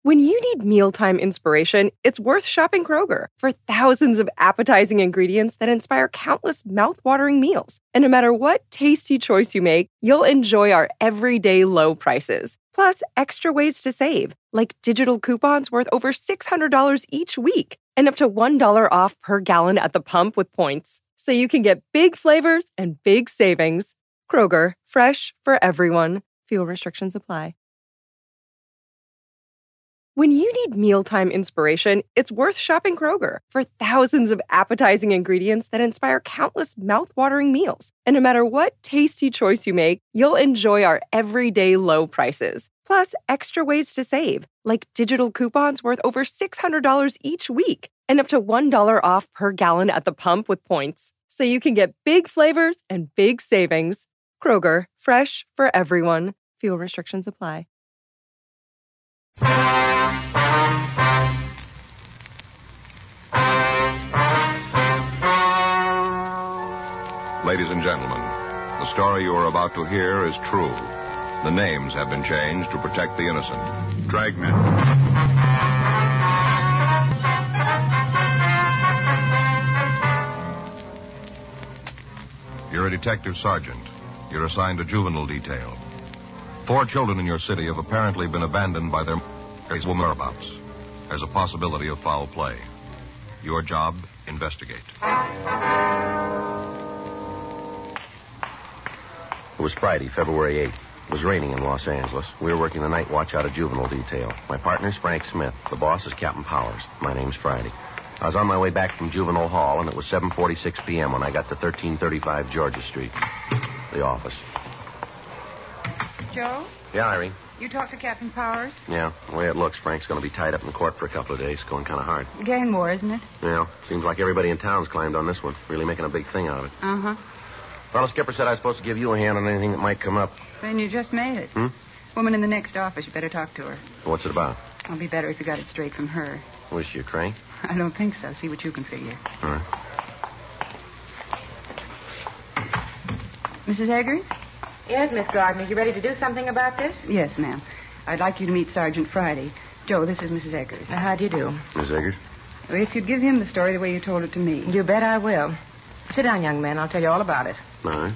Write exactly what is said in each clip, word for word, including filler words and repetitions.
When you need mealtime inspiration, it's worth shopping Kroger for thousands of appetizing ingredients that inspire countless mouth-watering meals. And no matter what tasty choice you make, you'll enjoy our everyday low prices. Plus, extra ways to save, like digital coupons worth over six hundred dollars each week and up to one dollar off per gallon at the pump with points. So you can get big flavors and big savings. Kroger, fresh for everyone. Fuel restrictions apply. When you need mealtime inspiration, it's worth shopping Kroger for thousands of appetizing ingredients that inspire countless mouth-watering meals. And no matter what tasty choice you make, you'll enjoy our everyday low prices. Plus, extra ways to save, like digital coupons worth over six hundred dollars each week and up to one dollar off per gallon at the pump with points. So you can get big flavors and big savings. Kroger, fresh for everyone. Fuel restrictions apply. Ladies and gentlemen, the story you are about to hear is true. The names have been changed to protect the innocent. Dragnet. You're a detective sergeant. You're assigned to juvenile detail. Four children in your city have apparently been abandoned by their whereabouts. There's a possibility of foul play. Your job, investigate. It was Friday, February eighth. It was raining in Los Angeles. We were working the night watch out of juvenile detail. My partner's Frank Smith. The boss is Captain Powers. My name's Friday. I was on my way back from Juvenile Hall, and it was seven forty-six p.m. when I got to thirteen thirty-five Georgia Street. The office. Joe? Yeah, Irene? You talked to Captain Powers? Yeah, the way it looks, Frank's going to be tied up in court for a couple of days. Going kind of hard. Gang war, isn't it? Yeah, seems like everybody in town's climbed on this one. Really making a big thing out of it. Uh-huh. Well, the skipper said I was supposed to give you a hand on anything that might come up. Then you just made it. Hmm? Woman in the next office. You better talk to her. What's it about? It'll be better if you got it straight from her. Was she a crank? I don't think so. See what you can figure. All right. Missus Eggers? Yes, Miss Gardner. You ready to do something about this? Yes, ma'am. I'd like you to meet Sergeant Friday. Joe, this is Missus Eggers. Uh, how do you do? Miss Eggers? If you'd give him the story the way you told it to me. You bet I will. Sit down, young man. I'll tell you all about it. All right.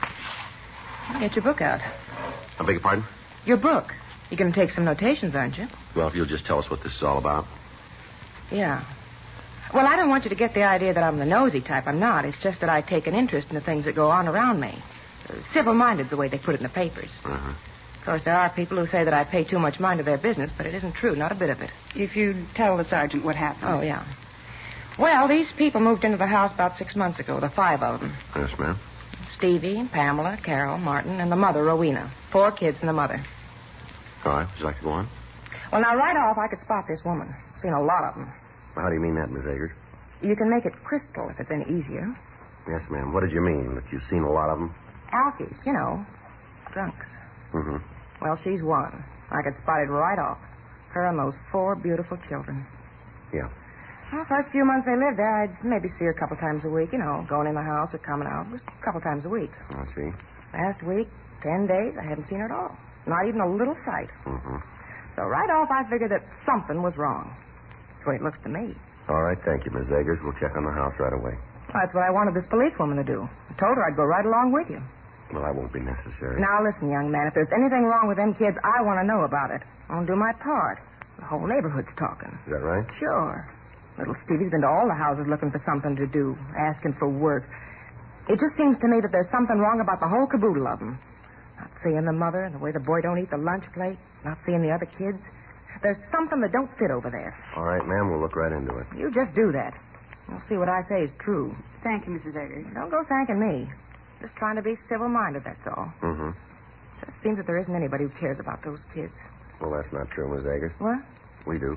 Get your book out. I beg your pardon? Your book. You're going to take some notations, aren't you? Well, if you'll just tell us what this is all about. Yeah. Well, I don't want you to get the idea that I'm the nosy type. I'm not. It's just that I take an interest in the things that go on around me. Uh, civil-minded, the way they put it in the papers. Uh-huh. Of course, there are people who say that I pay too much mind to their business, but it isn't true. Not a bit of it. If you'd tell the sergeant what happened. Oh, yeah. Well, these people moved into the house about six months ago, the five of them. Yes, ma'am. Stevie, Pamela, Carol, Martin, and the mother, Rowena. Four kids and the mother. All right. Would you like to go on? Well, now, right off, I could spot this woman. Seen a lot of them. Well, how do you mean that, Miss Eggers? You can make it crystal if it's any easier. Yes, ma'am. What did you mean? That you've seen a lot of them? Alkies, you know. Drunks. Mm-hmm. Well, she's one. I could spot it right off. Her and those four beautiful children. Yeah. Well, first few months they lived there, I'd maybe see her a couple times a week, you know, going in the house or coming out. Just a couple times a week. I see. Last week, ten days, I hadn't seen her at all. Not even a little sight. Mm-hmm. So right off, I figured that something was wrong. That's the way it looks to me. All right, thank you, Miss Eggers. We'll check on the house right away. Well, that's what I wanted this policewoman to do. I told her I'd go right along with you. Well, that won't be necessary. Now, listen, young man, if there's anything wrong with them kids, I want to know about it. I'll do my part. The whole neighborhood's talking. Is that right? Sure. Little Stevie's been to all the houses looking for something to do, asking for work. It just seems to me that there's something wrong about the whole caboodle of them. Not seeing the mother and the way the boy don't eat the lunch plate. Not seeing the other kids. There's something that don't fit over there. All right, ma'am, we'll look right into it. You just do that. We'll see what I say is true. Thank you, Missus Eggers. Don't go thanking me. Just trying to be civil-minded, that's all. Mm-hmm. Just seems that there isn't anybody who cares about those kids. Well, that's not true, Miss Eggers. What? We do.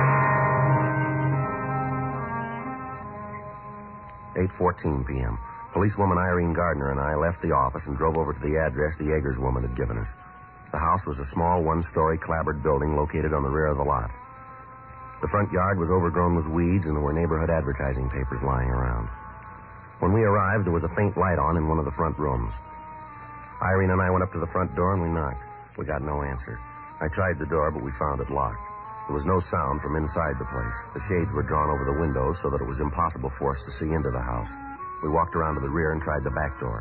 eight fourteen p.m. Policewoman Irene Gardner and I left the office and drove over to the address the Eggers woman had given us. The house was a small one-story clapboard building located on the rear of the lot. The front yard was overgrown with weeds, and there were neighborhood advertising papers lying around. When we arrived, there was a faint light on in one of the front rooms. Irene and I went up to the front door, and we knocked. We got no answer. I tried the door, but we found it locked. There was no sound from inside the place. The shades were drawn over the windows so that it was impossible for us to see into the house. We walked around to the rear and tried the back door.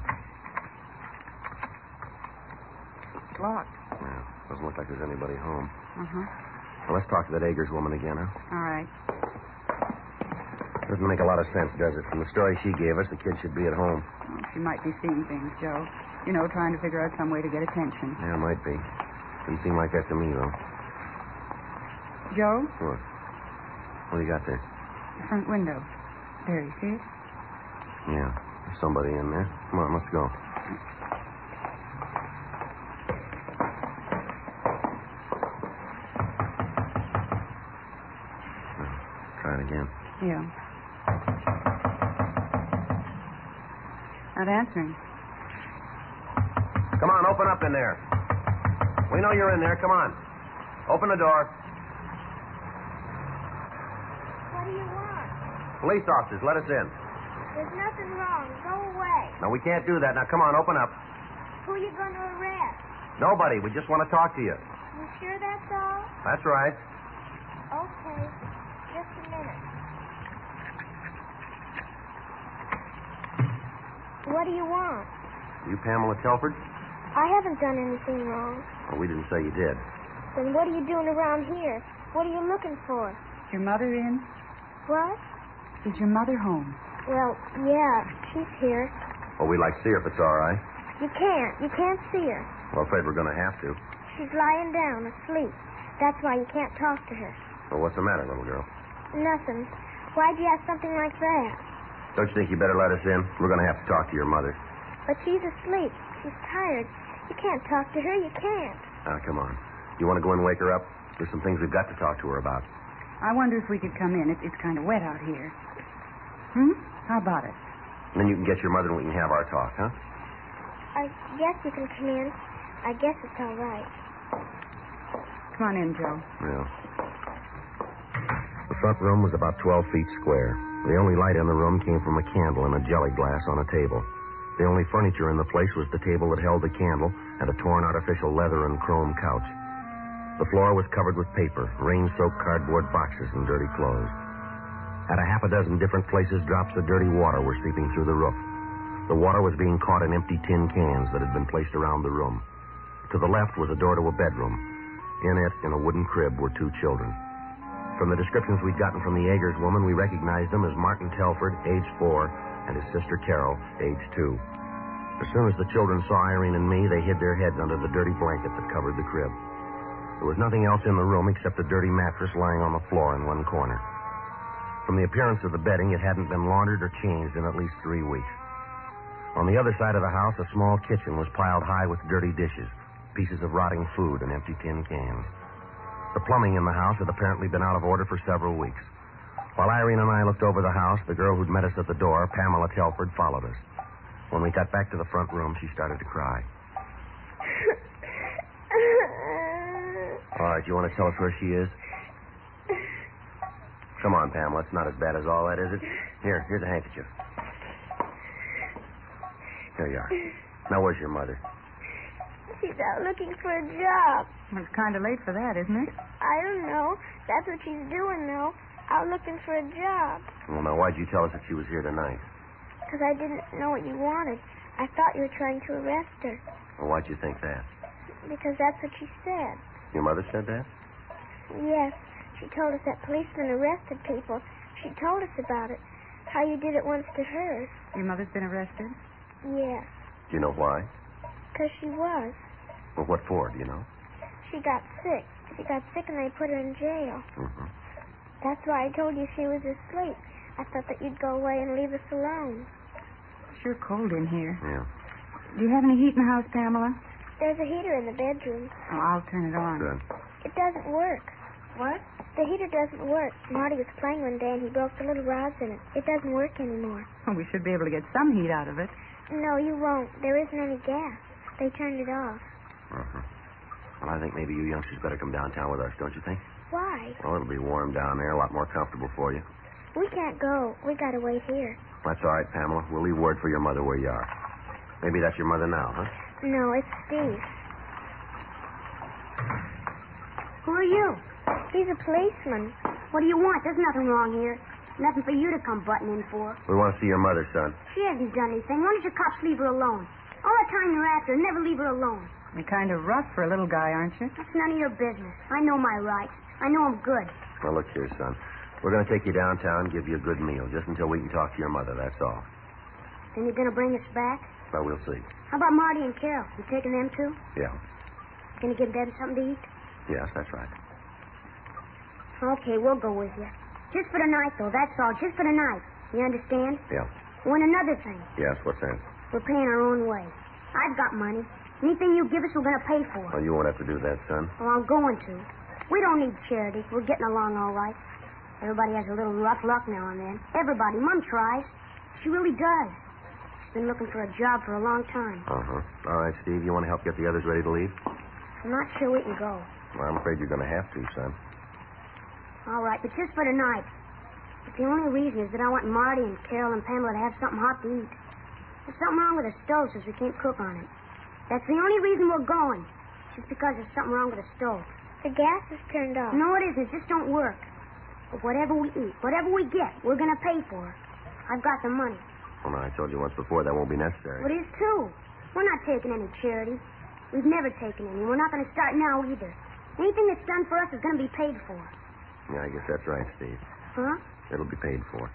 It's locked. Yeah, doesn't look like there's anybody home. Uh-huh. Well, let's talk to that Agers woman again, huh? All right. Doesn't make a lot of sense, does it? From the story she gave us, the kid should be at home. Well, she might be seeing things, Joe. You know, trying to figure out some way to get attention. Yeah, it might be. Didn't seem like that to me, though. Joe? What? What do you got there? The front window. There, you see it? Yeah, there's somebody in there. Come on, let's go. Try it again. Yeah. Not answering. Come on, open up in there. We know you're in there. Come on. Open the door. What do you want? Police officers, let us in. There's nothing wrong. Go away. No, we can't do that. Now, come on, open up. Who are you going to arrest? Nobody. We just want to talk to you. You sure that's all? That's right. Okay. Just a minute. What do you want? You Pamela Telford? I haven't done anything wrong. Well, we didn't say you did. Then what are you doing around here? What are you looking for? Is your mother in? What? Is your mother home? Well, yeah, she's here. Well, we'd like to see her if it's all right. You can't. You can't see her. Well, I'm afraid we're going to have to. She's lying down, asleep. That's why you can't talk to her. Well, what's the matter, little girl? Nothing. Why'd you ask something like that? Don't you think you better let us in? We're going to have to talk to your mother. But she's asleep. She's tired. You can't talk to her. You can't. Now, come on. You want to go in and wake her up? There's some things we've got to talk to her about. I wonder if we could come in. It, it's kind of wet out here. Hmm? How about it? And then you can get your mother and we can have our talk, huh? I guess you can come in. I guess it's all right. Come on in, Joe. Yeah. The front room was about twelve feet square. The only light in the room came from a candle in a jelly glass on a table. The only furniture in the place was the table that held the candle and a torn artificial leather and chrome couch. The floor was covered with paper, rain-soaked cardboard boxes, and dirty clothes. At a half a dozen different places, drops of dirty water were seeping through the roof. The water was being caught in empty tin cans that had been placed around the room. To the left was a door to a bedroom. In it, in a wooden crib, were two children. From the descriptions we'd gotten from the Agers woman, we recognized them as Martin Telford, age four, and his sister Carol, age two. As soon as the children saw Irene and me, they hid their heads under the dirty blanket that covered the crib. There was nothing else in the room except a dirty mattress lying on the floor in one corner. From the appearance of the bedding, it hadn't been laundered or changed in at least three weeks. On the other side of the house, a small kitchen was piled high with dirty dishes, pieces of rotting food, and empty tin cans. The plumbing in the house had apparently been out of order for several weeks. While Irene and I looked over the house, the girl who'd met us at the door, Pamela Telford, followed us. When we got back to the front room, she started to cry. All right, you want to tell us where she is? Come on, Pamela. It's not as bad as all that, is it? Here, here's a handkerchief. Here you are. Now, where's your mother? She's out looking for a job. Well, it's kind of late for that, isn't it? I don't know. That's what she's doing, though. Out looking for a job. Well, now, why'd you tell us that she was here tonight? Because I didn't know what you wanted. I thought you were trying to arrest her. Well, why'd you think that? Because that's what she said. Your mother said that? Yes. She told us that policemen arrested people. She told us about it. How you did it once to her. Your mother's been arrested? Yes. Do you know why? Because she was. Well, what for, do you know? She got sick. She got sick and they put her in jail. Mm-hmm. That's why I told you she was asleep. I thought that you'd go away and leave us alone. It's sure cold in here. Yeah. Do you have any heat in the house, Pamela? There's a heater in the bedroom. Oh, I'll turn it on. Good. It doesn't work. What? The heater doesn't work. Marty was playing one day and he broke the little rods in it. It doesn't work anymore. Well, we should be able to get some heat out of it. No, you won't. There isn't any gas. They turned it off. Uh-huh. Well, I think maybe you youngsters better come downtown with us, don't you think? Why? Well, it'll be warm down there, a lot more comfortable for you. We can't go. We gotta wait here. That's all right, Pamela. We'll leave word for your mother where you are. Maybe that's your mother now, huh? No, it's Steve. Who are you? He's a policeman. What do you want? There's nothing wrong here. Nothing for you to come butting in for. We want to see your mother, son. She hasn't done anything. Why don't you cops leave her alone? All the time you're after her, never leave her alone. You're kind of rough for a little guy, aren't you? That's none of your business. I know my rights. I know I'm good. Now, look here, son. We're going to take you downtown and give you a good meal, just until we can talk to your mother, that's all. Then you're going to bring us back? Well, we'll see. How about Marty and Carol? You taking them too? Yeah. Going to give them something to eat? Yes, that's right. Okay, we'll go with you. Just for the night, though, that's all. Just for the night. You understand? Yeah. Oh, and another thing. Yes, what's that? We're paying our own way. I've got money. Anything you give us, we're going to pay for. Well, you won't have to do that, son. Well, I'm going to. We don't need charity. We're getting along all right. Everybody has a little rough luck now and then. Everybody. Mom tries. She really does. She's been looking for a job for a long time. Uh-huh. All right, Steve, you want to help get the others ready to leave? I'm not sure we can go. Well, I'm afraid you're going to have to, son. All right, but just for tonight. But the only reason is that I want Marty and Carol and Pamela to have something hot to eat. There's something wrong with the stove, so we can't cook on it. That's the only reason we're going. Just because there's something wrong with the stove. The gas is turned off. No, it isn't. It just don't work. But whatever we eat, whatever we get, we're going to pay for it. I've got the money. Well, now, I told you once before that won't be necessary. Well, it is, too. We're not taking any charity. We've never taken any. We're not going to start now, either. Anything that's done for us is going to be paid for. Yeah, I guess that's right, Steve. Huh? It'll be paid for.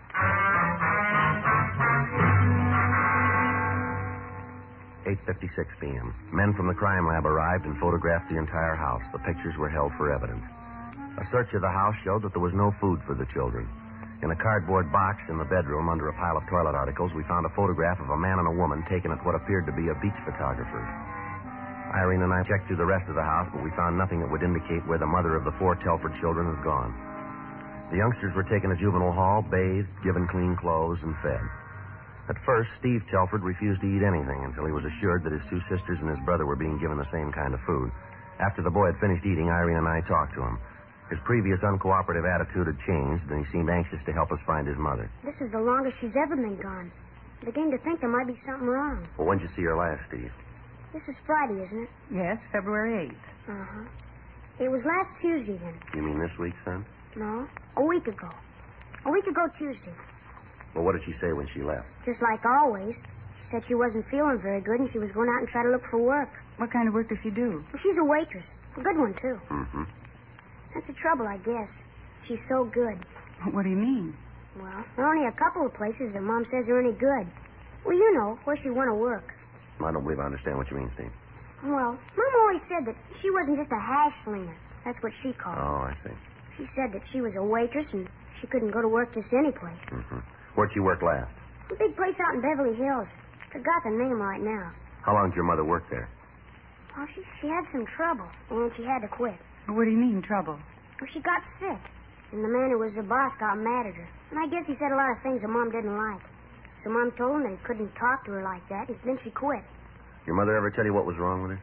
eight fifty-six p.m. Men from the crime lab arrived and photographed the entire house. The pictures were held for evidence. A search of the house showed that there was no food for the children. In a cardboard box in the bedroom under a pile of toilet articles, we found a photograph of a man and a woman taken at what appeared to be a beach photographer. Irene and I checked through the rest of the house, but we found nothing that would indicate where the mother of the four Telford children had gone. The youngsters were taken to juvenile hall, bathed, given clean clothes, and fed. At first, Steve Telford refused to eat anything until he was assured that his two sisters and his brother were being given the same kind of food. After the boy had finished eating, Irene and I talked to him. His previous uncooperative attitude had changed, and he seemed anxious to help us find his mother. This is the longest she's ever been gone. I'm beginning to think there might be something wrong. Well, when'd you see her last, Steve? This is Friday, isn't it? Yes, February eighth. Uh-huh. It was last Tuesday, then. You mean this week, son? No, a week ago. A week ago Tuesday. Well, what did she say when she left? Just like always. She said she wasn't feeling very good and she was going out and try to look for work. What kind of work does she do? Well, she's a waitress. A good one, too. Mm-hmm. That's the trouble, I guess. She's so good. What do you mean? Well, there are only a couple of places that Mom says are any good. Well, you know, where she want to work. I don't believe I understand what you mean, Steve. Well, Mom always said that she wasn't just a hash slinger. That's what she called it. Oh, I see. She said that she was a waitress and she couldn't go to work just any place. Mm-hmm. Where'd she work last? A big place out in Beverly Hills. Forgot the name right now. How long did your mother work there? Well, she, she had some trouble, and she had to quit. What do you mean, trouble? Well, she got sick, and the man who was the boss got mad at her. And I guess he said a lot of things that Mom didn't like. So Mom told him that he couldn't talk to her like that, and then she quit. Your mother ever tell you what was wrong with her?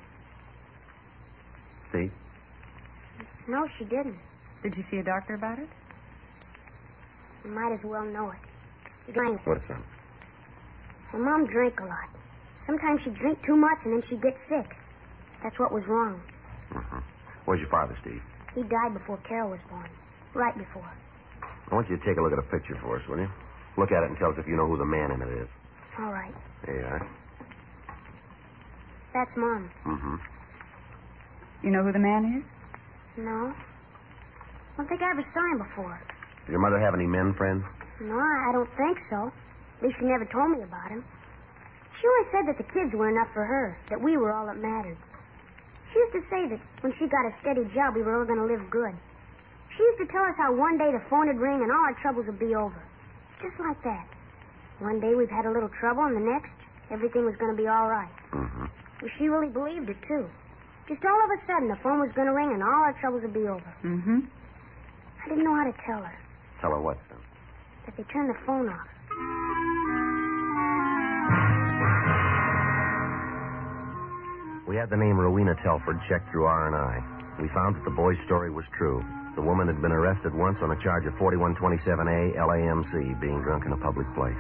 Steve? No, she didn't. Did you see a doctor about it? You might as well know it. She drank. What's that? Well, Mom drank a lot. Sometimes she'd drink too much, and then she'd get sick. That's what was wrong. Mm-hmm. Where's your father, Steve? He died before Carol was born. Right before. I want you to take a look at a picture for us, will you? Look at it and tell us if you know who the man in it is. All right. There you are. That's Mom. Mm-hmm. You know who the man is? No. I don't think I ever saw him before. Did your mother have any men friends? No, I I don't think so. At least she never told me about him. She always said that the kids were enough for her, that we were all that mattered. She used to say that when she got a steady job, we were all going to live good. She used to tell us how one day the phone would ring and all our troubles would be over. Just like that. One day we've had a little trouble, and the next, everything was going to be all right. Mm-hmm. Well, she really believed it, too. Just all of a sudden, the phone was going to ring and all our troubles would be over. Mm-hmm. I didn't know how to tell her. Tell her what, son? That they turned the phone off. We had the name Rowena Telford checked through R and I. We found that the boy's story was true. The woman had been arrested once on a charge of forty-one twenty-seven A L A M C, being drunk in a public place.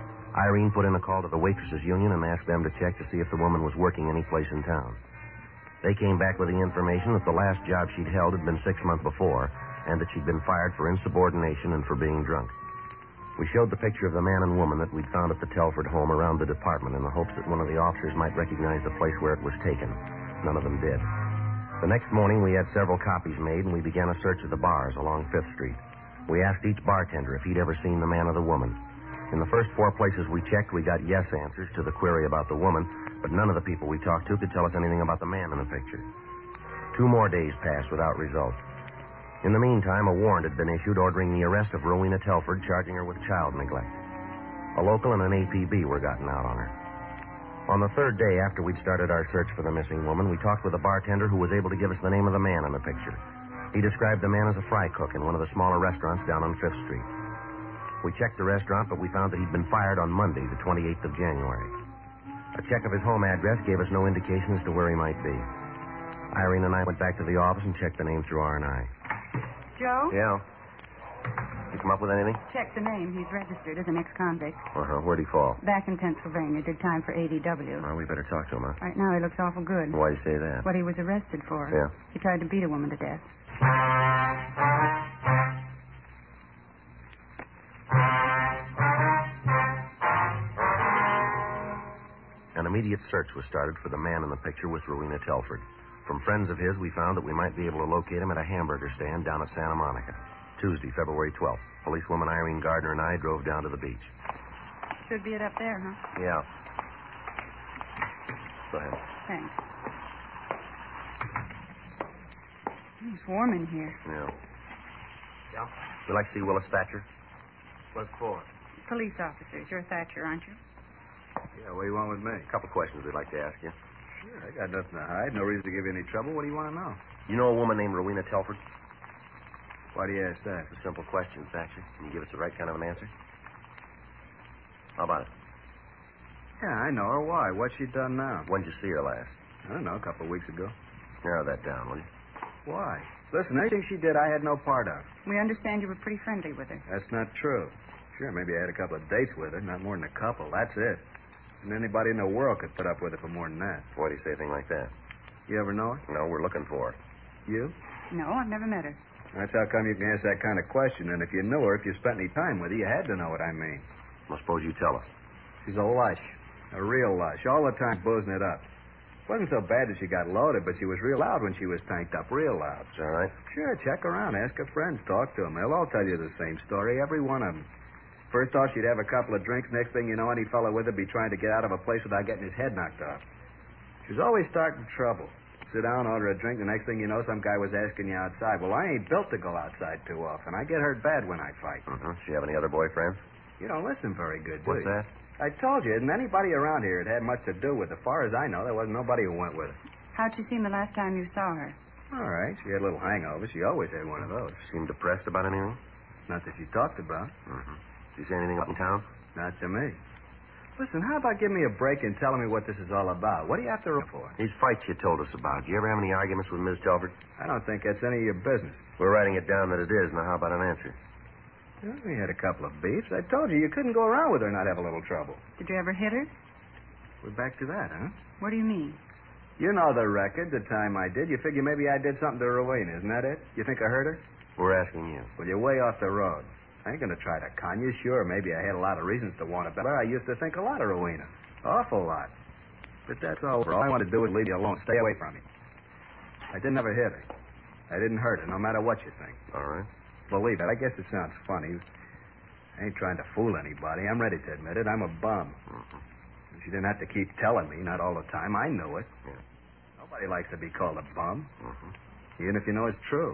Irene put in a call to the Waitresses Union and asked them to check to see if the woman was working any place in town. They came back with the information that the last job she'd held had been six months before, and that she'd been fired for insubordination and for being drunk. We showed the picture of the man and woman that we'd found at the Telford home around the department in the hopes that one of the officers might recognize the place where it was taken. None of them did. The next morning, we had several copies made, and we began a search of the bars along Fifth Street. We asked each bartender if he'd ever seen the man or the woman. In the first four places we checked, we got yes answers to the query about the woman, but none of the people we talked to could tell us anything about the man in the picture. Two more days passed without results. In the meantime, a warrant had been issued ordering the arrest of Rowena Telford, charging her with child neglect. A local and an A P B were gotten out on her. On the third day after we'd started our search for the missing woman, we talked with a bartender who was able to give us the name of the man in the picture. He described the man as a fry cook in one of the smaller restaurants down on Fifth Street. We checked the restaurant, but we found that he'd been fired on Monday, the twenty-eighth of January. A check of his home address gave us no indication as to where he might be. Irene and I went back to the office and checked the name through R and I. Joe? Yeah? You come up with anything? Check the name. He's registered as an ex-convict. Uh-huh. Where'd he fall? Back in Pennsylvania. Did time for A D W. Well, we better talk to him, huh? Right now he looks awful good. Why'd you say that? What he was arrested for. Yeah. He tried to beat a woman to death. An immediate search was started for the man in the picture with Rowena Telford. From friends of his, we found that we might be able to locate him at a hamburger stand down at Santa Monica. Tuesday, February twelfth. Policewoman Irene Gardner and I drove down to the beach. Should be it up there, huh? Yeah. Go ahead. Thanks. It's warm in here. Yeah. Yeah? Would you like to see Willis Thatcher? What for? Police officers. You're Thatcher, aren't you? Yeah, what do you want with me? A couple of questions we'd like to ask you. Sure, I got nothing to hide. No reason to give you any trouble. What do you want to know? You know a woman named Rowena Telford? Why do you ask that? It's a simple question, Thatcher. Can you give us the right kind of an answer? How about it? Yeah, I know her. Why? What's she done now? When'd you see her last? I don't know, a couple of weeks ago. Narrow that down, will you? Why? Listen, anything she did, I had no part of. We understand you were pretty friendly with her. That's not true. Sure, maybe I had a couple of dates with her, not more than a couple. That's it. And anybody in the world could put up with her for more than that. Why do you say a thing like that? You ever know her? No, we're looking for her. You? No, I've never met her. That's how come you can ask that kind of question. And if you knew her, if you spent any time with her, you had to know what I mean. Well, suppose you tell us. She's a lush. A real lush. All the time boozing it up. Wasn't so bad that she got loaded, but she was real loud when she was tanked up. Real loud. Is that right? Sure, check around. Ask her friends. Talk to them. They'll all tell you the same story. Every one of them. First off, she'd have a couple of drinks. Next thing you know, any fellow with her be trying to get out of a place without getting his head knocked off. She was always starting trouble. Sit down, order a drink. The next thing you know, some guy was asking you outside. Well, I ain't built to go outside too often. I get hurt bad when I fight. Mm-hmm. She have any other boyfriends? You don't listen very good, do What's you? that? I told you, and anybody around here had had much to do with her. As far as I know, there wasn't nobody who went with her. How'd you seem the last time you saw her? All right. She had a little hangover. She always had one of those. Seemed depressed about anything? Not that she talked about. Mm-hmm. Did you say anything up in town? Not to me. Listen, how about giving me a break and telling me what this is all about? What do you have to run for? These fights you told us about. Do you ever have any arguments with Miss Telford? I don't think that's any of your business. We're writing it down that it is. Now, how about an answer? Well, we had a couple of beefs. I told you, you couldn't go around with her and not have a little trouble. Did you ever hit her? We're back to that, huh? What do you mean? You know the record, the time I did. You figure maybe I did something to Rowena, isn't that it? You think I hurt her? We're asking you. Well, you're way off the road. I ain't going to try to con you. Sure, maybe I had a lot of reasons to want her better. I used to think a lot of Rowena. Awful lot. But that's over. All I want to do is leave you alone. Stay away from me. I didn't ever hit her. I didn't hurt her, no matter what you think. All right. Believe it. I guess it sounds funny. I ain't trying to fool anybody. I'm ready to admit it. I'm a bum. Mm-hmm. She didn't have to keep telling me, not all the time. I knew it. Yeah. Nobody likes to be called a bum, Mm-hmm. even if you know it's true.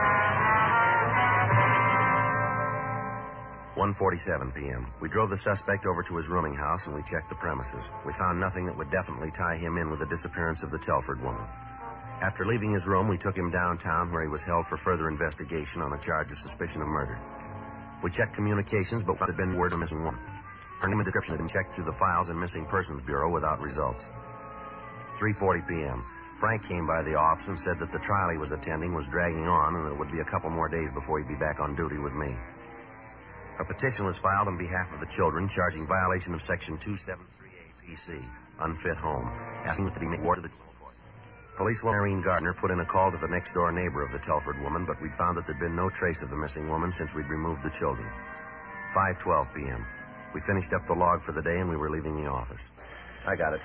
one forty-seven p.m. We drove the suspect over to his rooming house and we checked the premises. We found nothing that would definitely tie him in with the disappearance of the Telford woman. After leaving his room, we took him downtown where he was held for further investigation on a charge of suspicion of murder. We checked communications, but there had been word of a missing woman. Her name and description had been checked through the files in Missing Persons Bureau without results. three forty p.m. Frank came by the office and said that the trial he was attending was dragging on and that it would be a couple more days before he'd be back on duty with me. A petition was filed on behalf of the children charging violation of Section two seventy-three A P C, unfit home, asking that he make war to the court. Policewoman Irene Gardner put in a call to the next-door neighbor of the Telford woman, but we'd found that there'd been no trace of the missing woman since we'd removed the children. five twelve p.m. We finished up the log for the day, and we were leaving the office. I got it.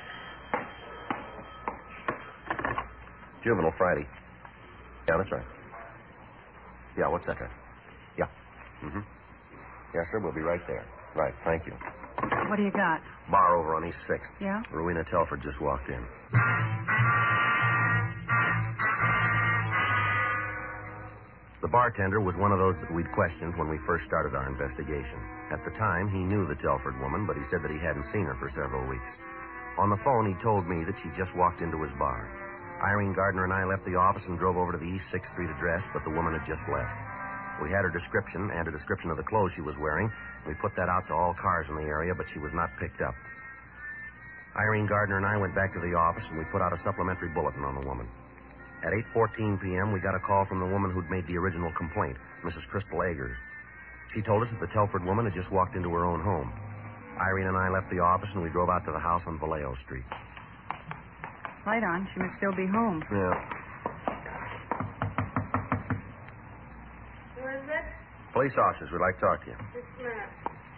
Juvenile Friday. Yeah, that's right. Yeah, what's that? Yeah. Mm-hmm. Yes, sir, we'll be right there. Right, thank you. What do you got? Bar over on East sixth. Yeah? Rowena Telford just walked in. The bartender was one of those that we'd questioned when we first started our investigation. At the time, he knew the Telford woman, but he said that he hadn't seen her for several weeks. On the phone, he told me that she just walked into his bar. Irene Gardner and I left the office and drove over to the East sixth Street address, but the woman had just left. We had her description and a description of the clothes she was wearing. We put that out to all cars in the area, but she was not picked up. Irene Gardner and I went back to the office, and we put out a supplementary bulletin on the woman. At eight fourteen p.m., we got a call from the woman who'd made the original complaint, Missus Crystal Eggers. She told us that the Telford woman had just walked into her own home. Irene and I left the office, and we drove out to the house on Vallejo Street. Light on. She must still be home. Yeah. Who is it? Police officers would like to talk to you. This minute.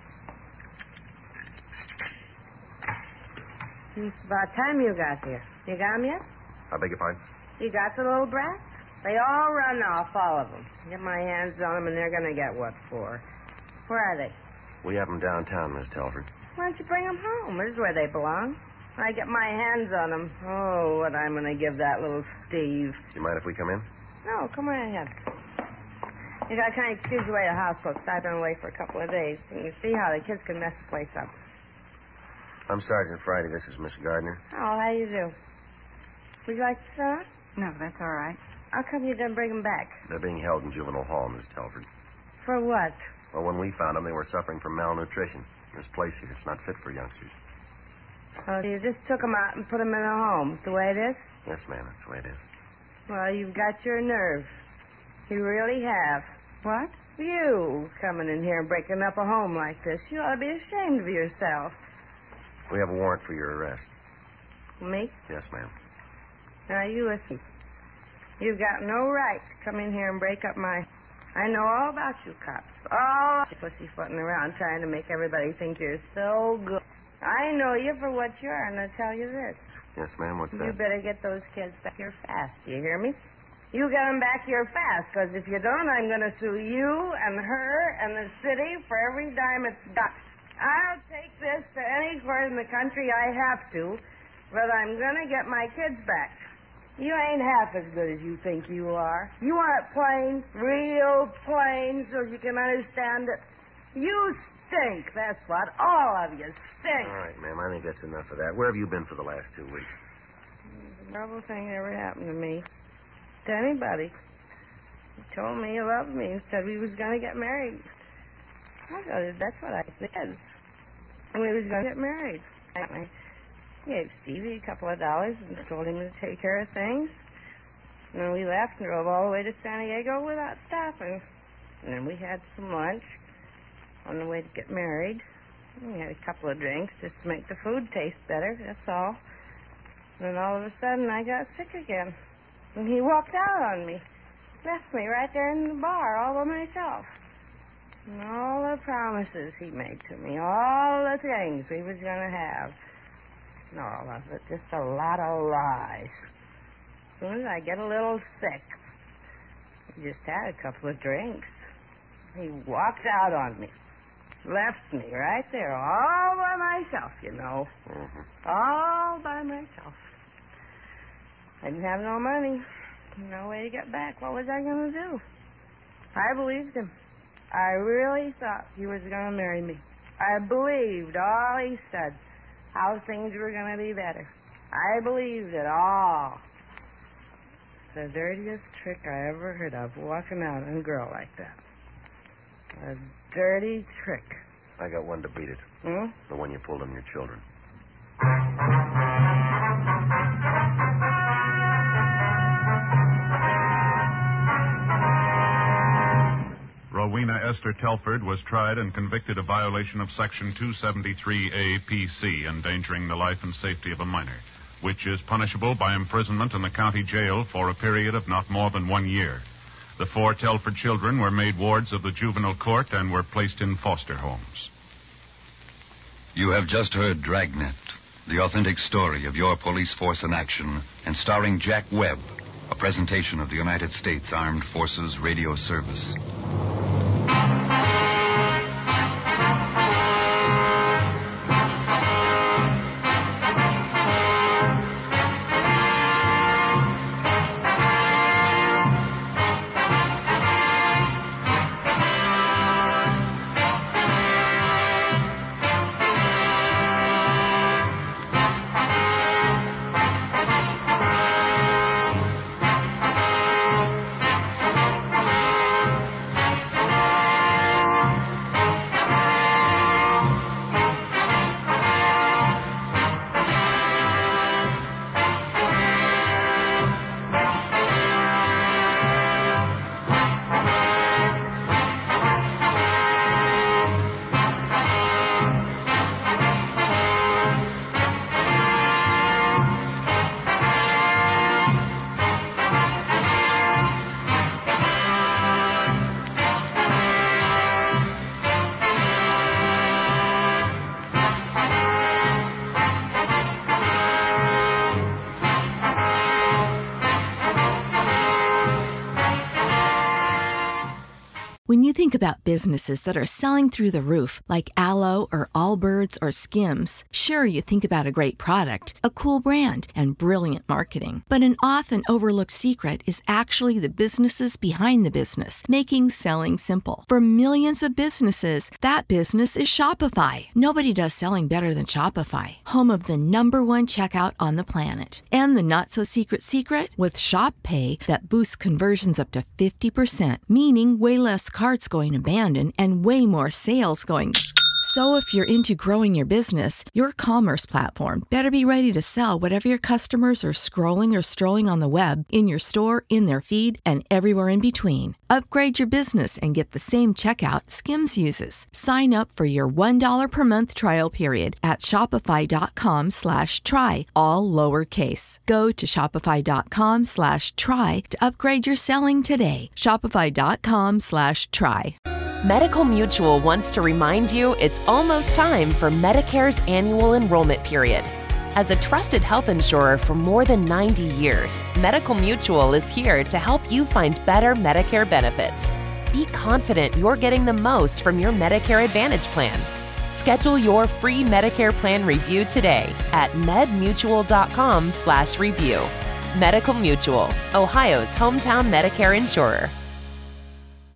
It's about time you got here. You got 'em yet? I beg your pardon? You got the little brats? They all run off, all of them. Get my hands on them, and they're going to get what for. Where are they? We have them downtown, Miss Telford. Why don't you bring them home? This is where they belong. I get my hands on them. Oh, what I'm going to give that little Steve. You mind if we come in? No, come right ahead. You got to kind of excuse the way the house looks. I've been away for a couple of days. You can see how the kids can mess the place up. I'm Sergeant Friday. This is Miss Gardner. Oh, how you do? Would you like to start? No, that's all right. How come you didn't bring them back? They're being held in juvenile hall, Miss Telford. For what? Well, when we found them, they were suffering from malnutrition. This place here, it's not fit for youngsters. Oh, so you just took them out and put them in a home, the way it is? Yes, ma'am, that's the way it is. Well, you've got your nerve. You really have. What? You coming in here and breaking up a home like this. You ought to be ashamed of yourself. We have a warrant for your arrest. Me? Yes, ma'am. Now, you listen. You've got no right to come in here and break up my... I know all about you cops. All pussyfooting around trying to make everybody think you're so good. I know you for what you are, and I'll tell you this. Yes, ma'am, what's that? You better get those kids back here fast. Do you hear me? You get them back here fast, because if you don't, I'm going to sue you and her and the city for every dime it's got. I'll take this to any court in the country I have to, but I'm going to get my kids back. You ain't half as good as you think you are. You want it plain, real plain, so you can understand it. You stink, that's what. All of you stink. All right, ma'am, I think that's enough of that. Where have you been for the last two weeks? The terrible thing that ever happened to me. To anybody. He told me he loved me and said we was going to get married. I thought that's what I said. And we was going to get married. I gave Stevie a couple of dollars and told him to take care of things. And then we left and drove all the way to San Diego without stopping. And then we had some lunch on the way to get married. We had a couple of drinks just to make the food taste better, that's all. And then all of a sudden I got sick again. And he walked out on me. Left me right there in the bar all by myself. And all the promises he made to me, all the things we was going to have. And all of it, just a lot of lies. As soon as I get a little sick, he just had a couple of drinks. He walked out on me. Left me right there, all by myself, you know. Mm-hmm. All by myself. I didn't have no money. No way to get back. What was I going to do? I believed him. I really thought he was going to marry me. I believed all he said, how things were going to be better. I believed it all. The dirtiest trick I ever heard of, walking out on a girl like that. A dirty trick. I got one to beat it. Hmm? The one you pulled on your children. Rowena Esther Telford was tried and convicted of violation of Section two seventy-three A P C, endangering the life and safety of a minor. which is punishable by imprisonment in the county jail for a period of not more than one year. The four Telford children were made wards of the juvenile court and were placed in foster homes. You have just heard Dragnet, the authentic story of your police force in action, and starring Jack Webb, a presentation of the United States Armed Forces Radio Service. When you think about businesses that are selling through the roof, like Aloe or Allbirds or Skims, sure, you think about a great product, a cool brand, and brilliant marketing. But an often overlooked secret is actually the businesses behind the business, making selling simple. For millions of businesses, that business is Shopify. Nobody does selling better than Shopify, home of the number one checkout on the planet. And the not-so-secret secret? With Shop Pay that boosts conversions up to fifty percent, meaning way less carts going abandoned and way more sales going. So if you're into growing your business, your commerce platform better be ready to sell whatever your customers are scrolling or strolling on the web, in your store, in their feed, and everywhere in between. Upgrade your business and get the same checkout Skims uses. Sign up for your one dollar per month trial period at shopify.com slash try, all lowercase. Go to shopify.com slash try to upgrade your selling today. Shopify.com slash try. Medical Mutual wants to remind you it's almost time for Medicare's annual enrollment period. As a trusted health insurer for more than ninety years, Medical Mutual is here to help you find better Medicare benefits. Be confident you're getting the most from your Medicare Advantage plan. Schedule your free Medicare plan review today at medmutual.com slash review. Medical Mutual, Ohio's hometown Medicare insurer.